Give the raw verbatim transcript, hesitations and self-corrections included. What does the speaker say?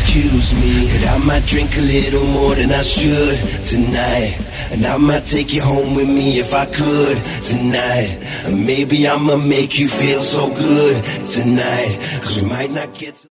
excuse me, but I might drink a little more than I should tonight. And I might take you home with me if I could tonight. And maybe I'ma make you feel so good tonight, 'cause we might not get to